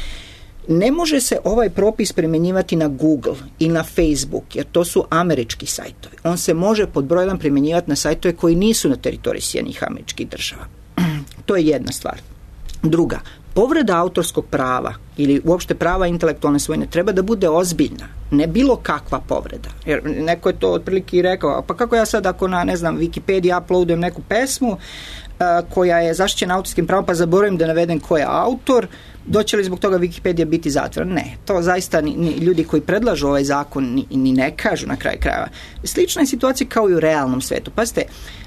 ne može se ovaj propis primjenjivati na Google i na Facebook, jer to su američki sajtovi. On se može pod broj 1 primjenjivati na sajtove koji nisu na teritoriji Sjedinjenih Američkih Država. To je jedna stvar. Druga, povreda autorskog prava ili uopšte prava intelektualne svojine treba da bude ozbiljna, ne bilo kakva povreda. Jer neko je to otprilike i rekao, pa kako ja sad ako na, ne znam, Wikipediji uploadujem neku pesmu koja je zaštićena autorskim pravom, pa zaboravim da navedem ko je autor, doće li zbog toga Wikipedija biti zatvorena? Ne, to zaista ni ljudi koji predlažu ovaj zakon ni ne kažu na kraju krajeva. Slična je situacija kao i u realnom svetu. Pazite,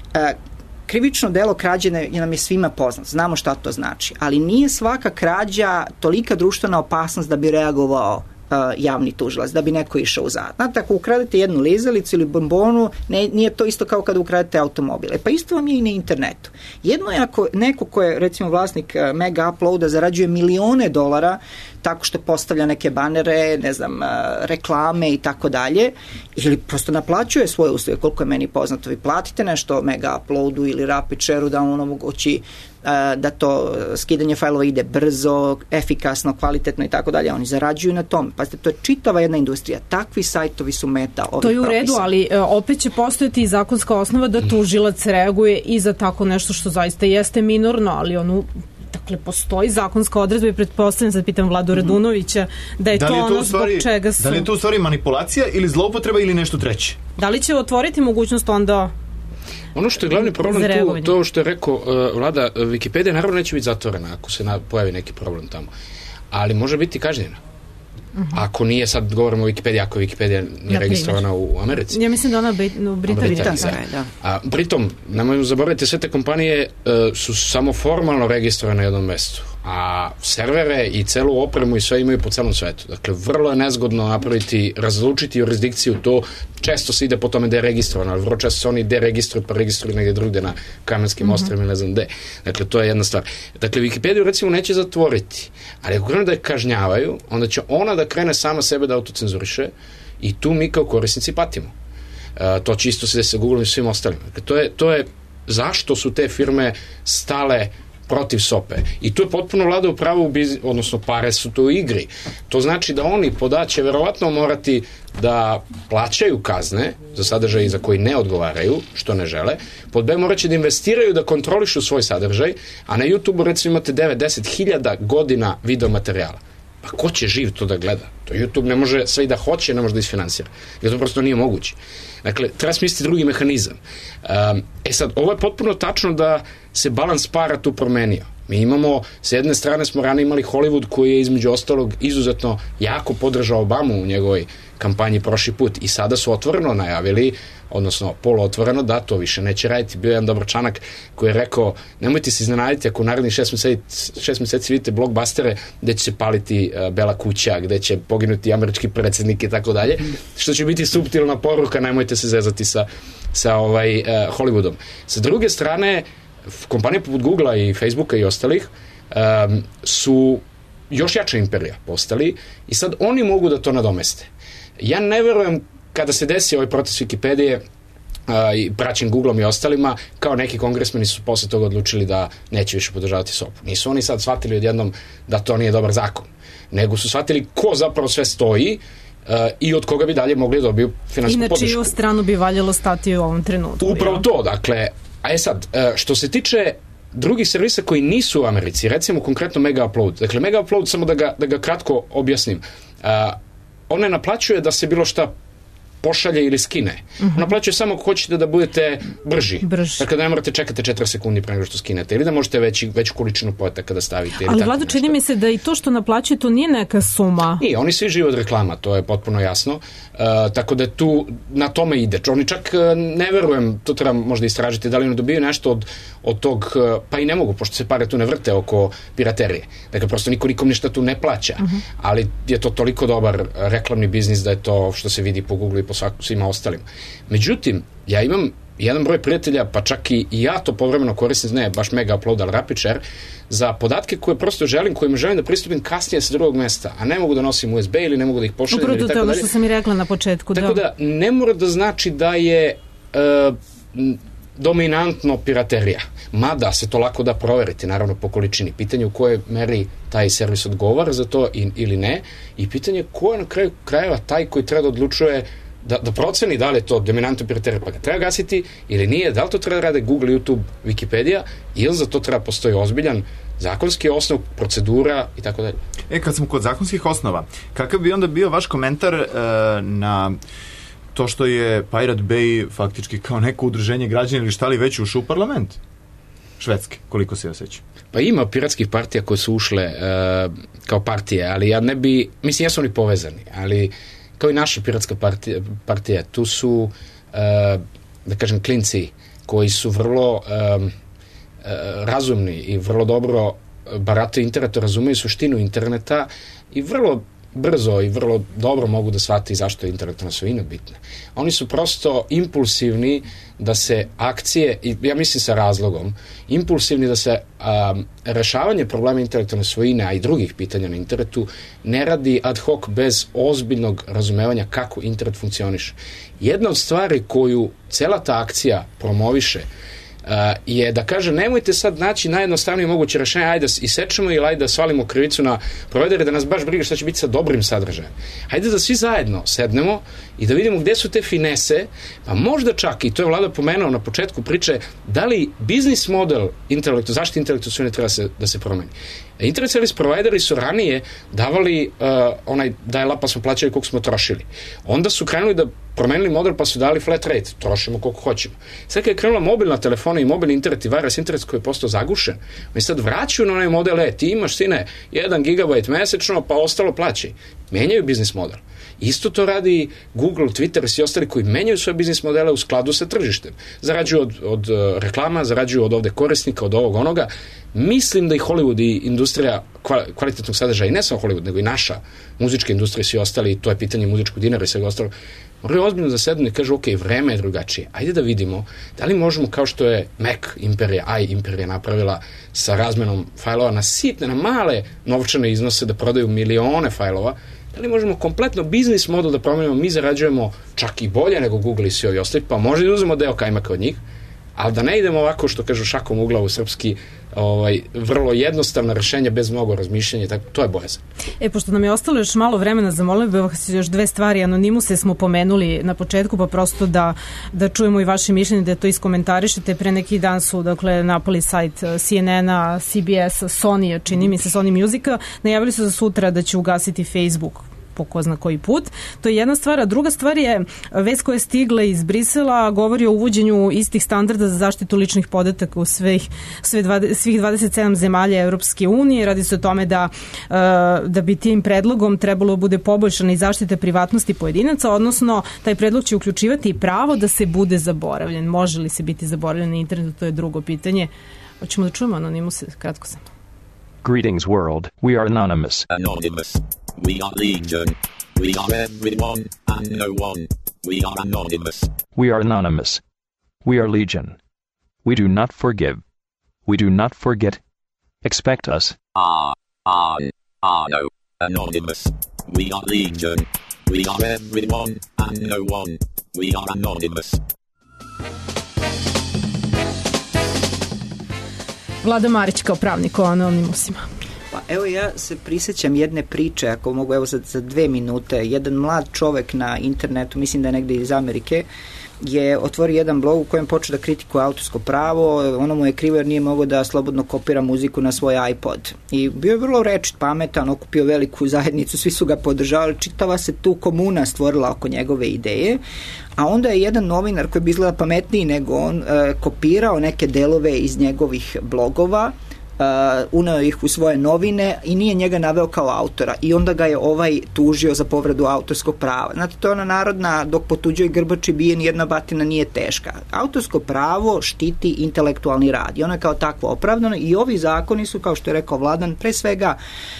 krivično delo krađe nam je svima poznat, znamo šta to znači, ali nije svaka krađa tolika društvena opasnost da bi reagovao javni tužilac, da bi neko išao u zatvor. Znate, ako ukradete jednu lizalicu ili bombonu, nije to isto kao kada ukradete automobile. Pa isto vam je i na internetu. Jedno je ako neko ko je, recimo, vlasnik mega uploada zarađuje milione dolara tako što postavlja neke banere, ne znam, reklame i tako dalje, ili prosto naplaćuje svoje usluge, koliko je meni poznato. Vi platite nešto mega uploadu ili rapid share-u da on omogući da to skidanje fajlova ide brzo, efikasno, kvalitetno i tako dalje. Oni zarađuju na tom. Pazite, to je čitava jedna industrija. Takvi sajtovi su meta ovih propisa. To je u redu, ali opet će postojati i zakonska osnova da tužilac reaguje i za tako nešto što zaista jeste minorno, ali dakle, postoji zakonska odredba i pretpostavljam, sad pitam Vladu Radunovića, da je to ono zbog čega su... Da li je to u stvari manipulacija ili zloupotreba ili nešto treće? Da li će otvoriti mogućnost onda... Ono što je glavni problem tu, to što je rekao Vlada, Wikipedija naravno neće biti zatvorena ako se pojavi neki problem tamo, ali može biti kažnjena. Ako nije, sad govorimo o Wikipediji, ako Wikipedija nije registrovana u Americi. Ja mislim da ona u Britaniji. A pritom, nemojmo zaboraviti, sve te kompanije su samo formalno registrovane na jednom mestu, a servere i celu opremu i sve imaju po celom svetu. Dakle, vrlo je nezgodno napraviti, razlučiti jurisdikciju, to često se ide po tome da je registrovano, ali vrlo često se oni deregistruju pa registruju negdje drugde na Kamenskim ostrvima, ne znam gde. Dakle, to je jedna stvar. Dakle, Wikipediju recimo neće zatvoriti, ali ako krenu da je kažnjavaju, onda će ona da krene sama sebe da autocenzuriše i tu mi kao korisnici patimo. To će isto se desi sa Google i svim ostalim. Dakle, to je zašto su te firme stale protiv SOPE. I tu je potpuno Vlada u pravu, odnosno pare su tu u igri. To znači da oni će verovatno morati da plaćaju kazne za sadržaj za koji ne odgovaraju, što ne žele. Pod B morat će da investiraju da kontrolišu svoj sadržaj, a na YouTube recimo imate 9-10 hiljada godina video materijala. Pa ko će živ to da gleda? To YouTube ne može, sve i da hoće, ne može da isfinansira. Jer to prosto nije moguće. Dakle, treba smisliti drugi mehanizam. Sad, ovo je potpuno tačno da se balans para tu promenio. Mi imamo, s jedne strane smo ranije imali Hollywood koji je između ostalog izuzetno jako podržao Obamu u njegovoj kampanji prošli put i sada su otvoreno najavili, odnosno poluotvoreno, da to više neće raditi. Bio je jedan dobar članak koji je rekao, nemojte se iznenaditi ako u narednih 6 meseci vidite blockbustere gde će se paliti Bela kuća, gde će poginuti američki predsjednik i tako dalje, što će biti suptilna poruka, nemojte se zezati sa Hollywoodom. Sa druge strane, kompanije poput Googlea i Facebooka i ostalih su još jača imperija postali i sad oni mogu da to nadomeste. Ja ne verujem kada se desi ovaj proces Wikipedije i praćen Googleom i ostalima, kao neki kongresmeni su posle toga odlučili da neće više podržavati SOP-u. Nisu oni sad shvatili odjednom da to nije dobar zakon, nego su shvatili ko zapravo sve stoji i od koga bi dalje mogli dobiju finansijsku podršku. I na čiju stranu bi valjalo stati u ovom trenutku. Upravo to, dakle, sad, što se tiče drugih servisa koji nisu u Americi, recimo konkretno Mega Upload. Dakle, Mega Upload, samo da ga kratko objasnim, on ne naplaćuje da se bilo šta pošalje ili skine. Ona plaćuje samo ako hoćete da budete brži. Dakle, da ne morate čekati 4 sekundi pre nego što skinete ili da možete veću količinu podataka da stavite. Ali Vlado, čini mi se da i to što naplaćuje to nije neka suma. Nije, oni svi žive od reklama, to je potpuno jasno. Tako da tu na tome ide. Oni čak ne verujem, to treba možda istražiti, da li oni dobiju nešto od tog, pa i ne mogu, pošto se pare tu ne vrte oko piraterije. Dakle, prosto niko nikom ništa tu ne plaća. Ali je to toliko dobar reklamni biznis da je to što se vidi po Google i po svima ostalim. Međutim, ja imam jedan broj prijatelja, pa čak i ja to povremeno koristim, ne baš mega upload, ali rapid share, za podatke koje prosto kojima želim da pristupim kasnije sa drugog mesta, a ne mogu da nosim USB ili ne mogu da ih pošaljem. Upravo to je ono što sam i rekla na početku. Tako da ne mora da znači da je dominantno piraterija. Mada se to lako da proveriti, naravno po količini. Pitanje u kojoj meri taj servis odgovara za to ili ne i pitanje ko je na kraju krajeva taj koji treba da odlučuje da proceni da li je to dominantno piraterija, pa ga treba gasiti ili nije, da li to treba da rade Google, YouTube, Wikipedia ili za to treba postoji ozbiljan zakonski osnov, procedura i tako dalje. Kad smo kod zakonskih osnova, kakav bi onda bio vaš komentar na to što je Pirate Bay faktički kao neko udruženje građana ili šta li već ušao u parlament Švedske, koliko se osjeća? Pa ima piratskih partija koje su ušle kao partije, ali ja ne bi, mislim, jesu oni povezani, ali kao i naša piratska partija, tu su, da kažem, klinci koji su vrlo razumni i vrlo dobro barataju internetu, razumeju suštinu interneta i vrlo brzo i vrlo dobro mogu da shvate zašto je intelektualna svojina bitna. Oni su prosto impulsivni da se akcije, i ja mislim sa razlogom, impulsivni da se rešavanje problema intelektualne svojine, a i drugih pitanja na internetu, ne radi ad hoc bez ozbiljnog razumevanja kako internet funkcioniše. Jedna od stvari koju cela ta akcija promoviše je da kaže nemojte sad naći najjednostavnije moguće rešenje, ajde da isečemo ili ajde da svalimo krivicu na provajdere, da nas baš briga šta će biti sa dobrim sadržajem. Ajde da svi zajedno sednemo i da vidimo gde su te finese, pa možda čak, i to je Vlada pomenuo na početku priče, da li biznis model zaštite intelektualne svojine treba da se promeni. Internet service provajderi su ranije davali onaj dial-up pa smo plaćali koliko smo trošili. Onda su krenuli da promenili model pa su dali flat rate, trošimo koliko hoćemo. Sad kad je krenula mobilna telefona i mobilni internet i wireless internet koji je postao zagušen, oni sad vraćaju na onaj model, ti imaš, sine, 1 gigabajt mesečno, pa ostalo plaćaj. Menjaju biznis model. Isto to radi Google, Twitter i svi ostali koji menjaju svoje biznis modele u skladu sa tržištem. Zarađuju od reklama, zarađuju od ovde korisnika, od ovog onoga. Mislim da i Hollywood i industrija kvalitetnog sadržaja, i ne samo Hollywood, nego i naša muzička industrija i svi ostali, to je pitanje muzičkog dinara i svega ostalo, moraju ozbiljno da sednu i kažu, ok, vreme je drugačije. Ajde da vidimo da li možemo, kao što je Mac imperija, imperija napravila sa razmenom fajlova na sitne, na male novčane iznose da prodaju milione fajlova, da li možemo kompletno biznis model da promenimo, mi zarađujemo čak i bolje nego Google i svi ovi ostali, pa možda i uzmemo deo kajmaka od njih, ali da ne idemo ovako što kažu šakom u glavu srpski, vrlo jednostavna rešenja bez mnogo razmišljanja, to je bojazan. Pošto nam je ostalo još malo vremena, zamolio bih vas još 2 stvari. Anonimuse smo pomenuli na početku, pa prosto da čujemo i vaše mišljenje, da to iskomentarišete. Pre neki dan su napali sajt CNN-a, CBS, Sony, čini mi se Sony Musica, najavili su za sutra da će ugasiti Facebook po ko zna koji put. To je jedna stvar, a druga stvar je vest koja je stigla iz Brisela, govori o uvođenju istih standarda za zaštitu ličnih podataka u svih 27 zemalja Europske unije. Radi se o tome da bi tim predlogom trebalo bude poboljšana i zaštita privatnosti pojedinaca, odnosno taj predlog će uključivati i pravo da se bude zaboravljen. Može li se biti zaboravljen na internetu, to je drugo pitanje. Hoćemo da čujemo anonimuse, kratko sam. Greetings world, we are anonymous. Anonymous. We are legion. We are everyone and no one. We are anonymous. We are anonymous. We are legion. We do not forgive. We do not forget. Expect us. No. Anonymous. We are legion. We are everyone and no one. We are anonymous. Vlada Marić kao pravnik o anonimusima. Pa evo ja se prisjećam jedne priče, ako mogu evo za 2 minute, jedan mlad čovek na internetu, mislim da je negde iz Amerike, je otvorio jedan blog u kojem počeo da kritikuje autorsko pravo, ono mu je krivo jer nije mogao da slobodno kopira muziku na svoj iPod. I bio je vrlo rečit, pametan, okupio veliku zajednicu, svi su ga podržavali, čitava se tu komuna stvorila oko njegove ideje, a onda je jedan novinar koji bi izgleda pametniji nego on kopirao neke delove iz njegovih blogova, uneo ih u svoje novine i nije njega naveo kao autora i onda ga je tužio za povredu autorskog prava. Znate, to je ona narodna, dok po tuđoj grbači bije nijedna batina nije teška. Autorsko pravo štiti intelektualni rad i ono je kao takvo opravdano i ovi zakoni su, kao što je rekao Vladan, pre svega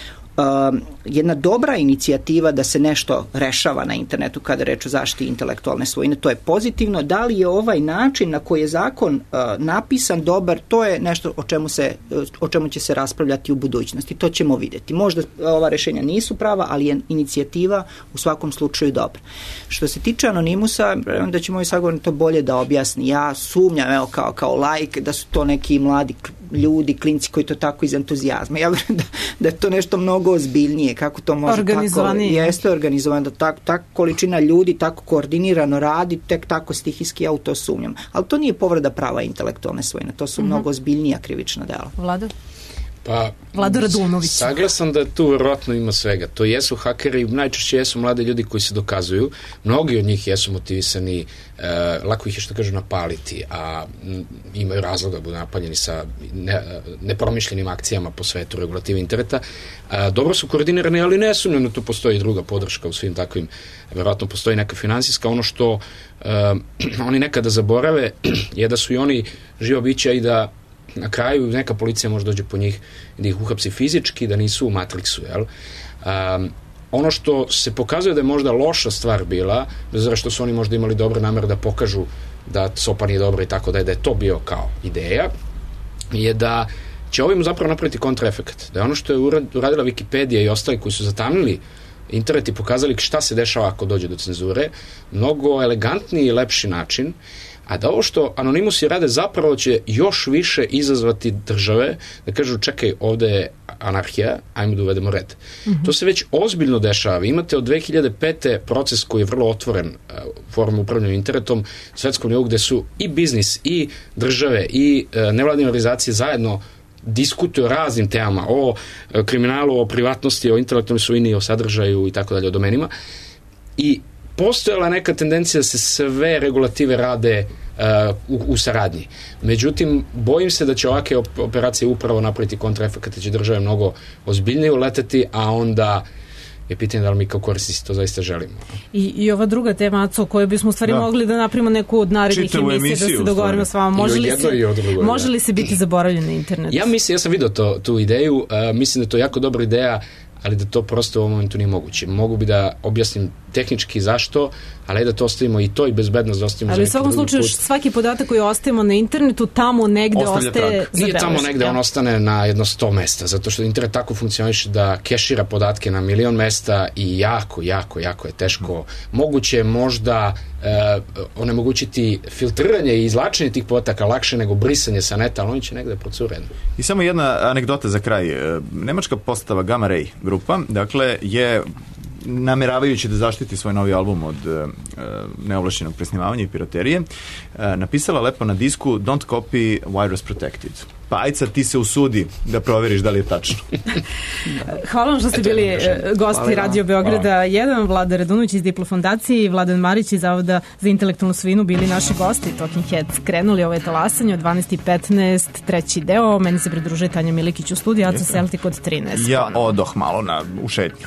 jedna dobra inicijativa da se nešto rešava na internetu kada reč o zaštiti intelektualne svojine. To je pozitivno. Da li je ovaj način na koji je zakon napisan dobar, to je nešto o čemu će se raspravljati u budućnosti. To ćemo vidjeti. Možda ova rešenja nisu prava, ali je inicijativa u svakom slučaju dobra. Što se tiče Anonimusa, da će moj sagovornik to bolje da objasni. Ja sumnjam, evo, kao laik, da su to neki mladi ljudi, klinci koji to tako iz entuzijazma. Ja vjerujem da je to nešto mnogo ozbiljnije. Kako to može tako? Jeste organizovano, da tako količina ljudi tako koordinirano radi, tek tako stihijski, ja u to sumnjam. Ali to nije povreda prava intelektualne svojine. To su mnogo ozbiljnija krivična dela. Vlada? Pa, Vlado Radunović. Saglasan da tu verovatno ima svega. To jesu hakeri, najčešće jesu mladi ljudi koji se dokazuju. Mnogi od njih jesu motivisani, lako ih je što kažu napaliti, a imaju razloga da budu napaljeni sa nepromišljenim akcijama po svetu regulative interneta. Dobro su koordinirani, ali ne sumnjam, tu postoji i druga podrška u svim takvim, verovatno postoji neka finansijska. Ono što oni nekada zaborave je da su i oni živa bića i da na kraju neka policija može dođe po njih i da ih uhapsi fizički, da nisu u Matrixu, jel? Ono što se pokazuje da je možda loša stvar bila, bez obzira što su oni možda imali dobre namere da pokažu da SOPA nije dobro i tako da je to bio kao ideja, je da će ovim zapravo napraviti kontraefekat. Da je ono što je uradila Wikipedia i ostali koji su zatamnili internet i pokazali šta se dešava ako dođe do cenzure, mnogo elegantniji i lepši način, a da ovo što Anonimusi rade zapravo će još više izazvati države da kažu čekaj, ovde je anarhija, ajmo da uvedemo red. To se već ozbiljno dešava. Vi imate od 2005. proces koji je vrlo otvoren forum upravljanja internetom, svetskom nivou, gde su i biznis, i države, i nevladine organizacije zajedno diskutuju o raznim temama, o kriminalu, o privatnosti, o intelektualnoj svojini, o sadržaju i tako dalje, o domenima. I postojala neka tendencija da se sve regulative rade u saradnji. Međutim, bojim se da će ovakve operacije upravo napraviti kontraefekat, da će države mnogo ozbiljnije uleteti, a onda je pitanje da li mi kao korisnici to zaista želimo. I ova druga tema, Aco, koju bismo u stvari mogli da napravimo neku od narednih emisija, da se dogovorimo s vama. Može li se biti zaboravljen na internet? Ja sam vidio tu ideju, mislim da je to jako dobra ideja, ali da to prosto u ovom momentu nije moguće. Mogu bi da objasnim tehnički zašto, ali da to ostavimo i to i bezbednost da ostavimo ali za neki drugi put. Ali u svakom slučaju svaki podatak koji ostavimo na internetu tamo negde ostaje zabeležen. Nije tamo negde, on ostane na jedno 100 mesta, zato što internet tako funkcioniše da kešira podatke na 1.000.000 mesta i jako je teško. Moguće je možda onemogućiti filtriranje i izvlačenje tih podataka lakše nego brisanje sa neta, ali oni će negde procureni. I samo jedna anegdota za kraj. Nemačka postava Gamma Ray grupa, dakle, je nameravajući da zaštiti svoj novi album od neovlašćenog presnimavanja i piraterije, napisala lepo na disku Don't copy, virus protected. Pa ajde sad ti se usudi da proveriš da li je tačno. Hvala vam što ste bili gosti Radio Beograda 1, Vlada Radunović iz Diplo fondacije i Vladan Marić iz Zavoda za intelektualnu svojinu bili naši gosti. Talking Heads krenuli ovo je talasanje od 12:15, treći deo. Meni se pridružuje Tanja Milikić u studiju, Aco Celtic od 13. Ja odoh malo u šetnju.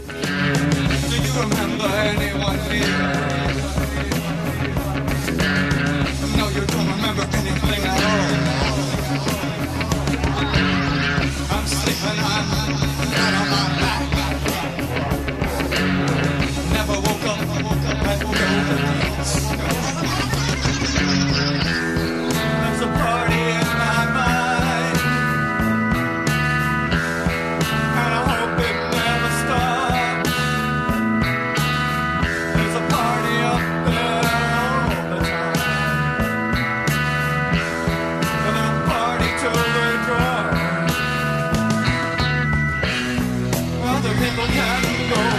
Remember anyone here? No, you don't remember anything at all. I'm sleeping, I'm not on my back. Never woke up and there's a party in my mind, and I hope it never stops. There's a party up there all the time, and they'll party till they drop. Other people can go